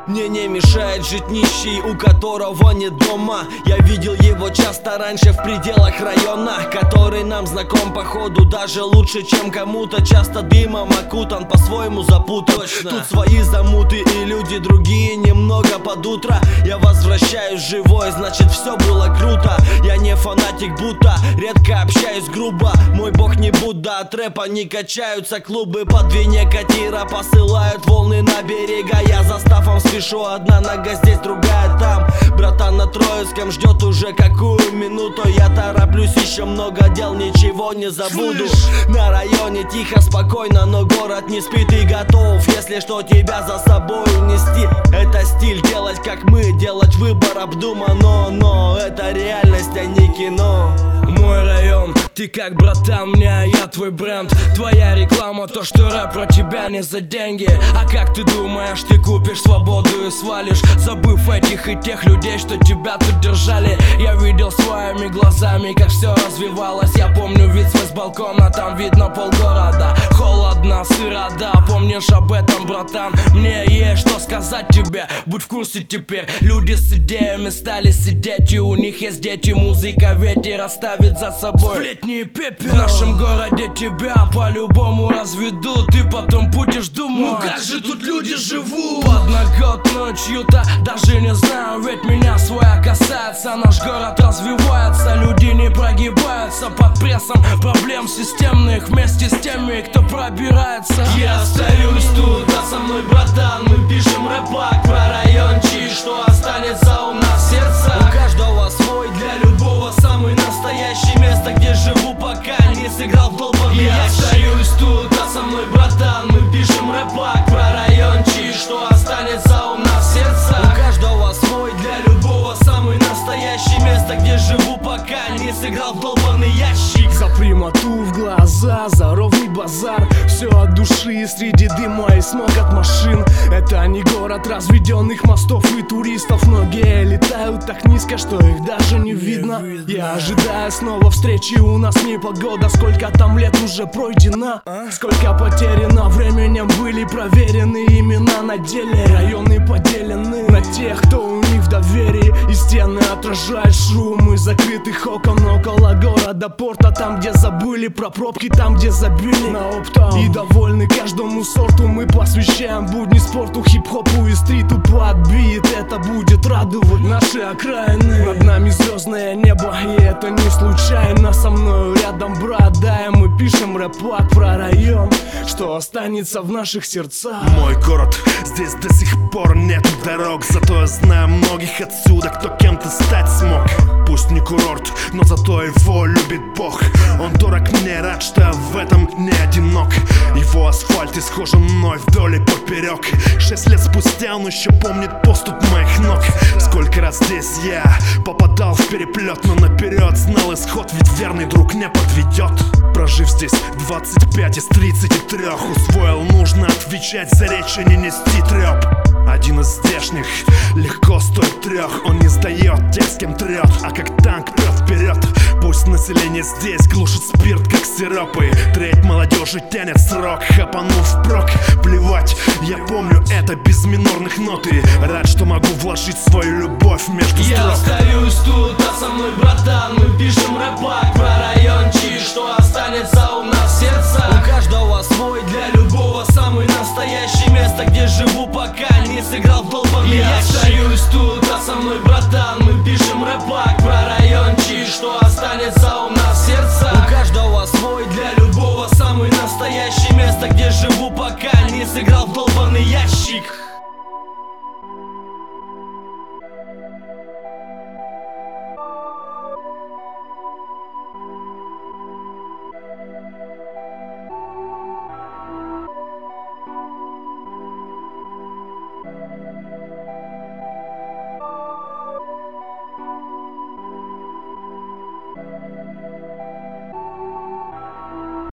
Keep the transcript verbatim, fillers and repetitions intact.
Мне не мешает жить нищий, у которого нет дома. Я видел его часто раньше в пределах района, который нам знаком походу даже лучше, чем кому-то. Часто дымом окутан, по-своему запутан. Точно. Тут свои замуты и люди другие немного под утро. Я возвращаюсь живой, значит все было круто. Я не фанатик будто, редко общаюсь грубо. Мой бог не Будда, от рэпа не качаются клубы. Под вине катира посылают волны на берега. Я за стафом спешу, одна нога здесь, другая там. Братан на Троицком ждет уже какую минуту. Я тороплюсь, еще много дел, ничего не забуду. На районе тихо, спокойно, но город не спит и готов, если что, тебя за собой унести. Это стиль, делать как мы, делать выбор обдуманно. Но это реальность, а не кино. Мой район, ты как братан мне, а я твой бренд. Твоя реклама, то что рэп про тебя не за деньги. А как ты думаешь, ты купишь свободу и свалишь, забыв этих и тех людей, что тебя тут держали. Я видел своими глазами, как все развивалось. Я помню вид свой с балкона, там видно полгорода. Холодно, сыро, да, помнишь об этом, братан? Мне есть что сказать тебе, будь в курсе теперь. Люди с идеями стали сидеть, и у них есть дети. Музыка ветер оставит за собой сплетни и пепел. В нашем городе тебя по-любому разведут, и потом будешь думать: ну как же тут люди живут? Подноготную чью-то даже не знаю, ведь меня своя касается. Наш город развивается, люди не прогибаются под прессом проблем системных. Вместе с теми, кто пробирается. Я остаюсь тут, а со мной братан. Мы пишем рэпак про райончик, что останется у нас в сердце. У каждого свой, для любого самый настоящий. Место, где живу, пока не сыграл в долбанный ящик. Я остаюсь тут, а со мной братан. Мы пишем рэпак про райончик, что останется у нас в сердце. У каждого свой, для любого самый настоящий. Место, где живу, пока не сыграл в долбанный ящик. За прямоту в глаза, за ровный базар. Все от души, среди дыма и смог от машин. Это не город разведенных мостов и туристов. Многие летают так низко, что их даже не видно. Я ожидаю снова встречи, у нас непогода. Сколько там лет уже пройдено, сколько потеряно временем. Были проверены имена на деле. Районы поделены на тех, кто у них в доверии. И стены отражают шум из закрытых окон около города порта. Там, где забыли про пробки, там, где забили на оптом. И довольны каждому сорту мы посвящаем будни спорту, хип-хопу и стриту под бит. Это будет радовать наши окраины. Над нами звездное небо, и это не случайно. Со мною рядом брат, да, и мы пишем рэпак про район, что останется в наших сердцах. Мой город, здесь до сих пор нет дорог. Зато я знаю многих отсюда, кто кем-то стать смог. Пусть не курорт, но зато его любит Бог. Он дорог мне, рад, что я в этом не одинок. Его асфальт исхожен мной вдоль и поперек. Шесть лет спустя он еще помнит поступ моих ног. Сколько раз здесь я попадал в переплет, но наперед знал исход, ведь верный друг не подведет. Прожив здесь двадцать пять из тридцати трёх, усвоил, нужно отвечать за речь, а не нести трёп. Один из здешних легко стоит трех. Он не сдает тех, с кем трет, а как танк прет вперед. Пусть население здесь глушит спирт, как сиропы. Треть молодежи тянет срок, хапанув впрок. Плевать, я помню это без минорных нот. И рад, что могу вложить свою любовь между строк. Я остаюсь тут, а со мной братан. Мы пишем рэпак про райончик, что останется у нас в сердце. У каждого свой, для любого самый настоящий. Место, где живу, пока не сыграл в долбанный ящик. Я остаюсь тут, а со мной братан. Мы пишем рэпак про райончик, что останется у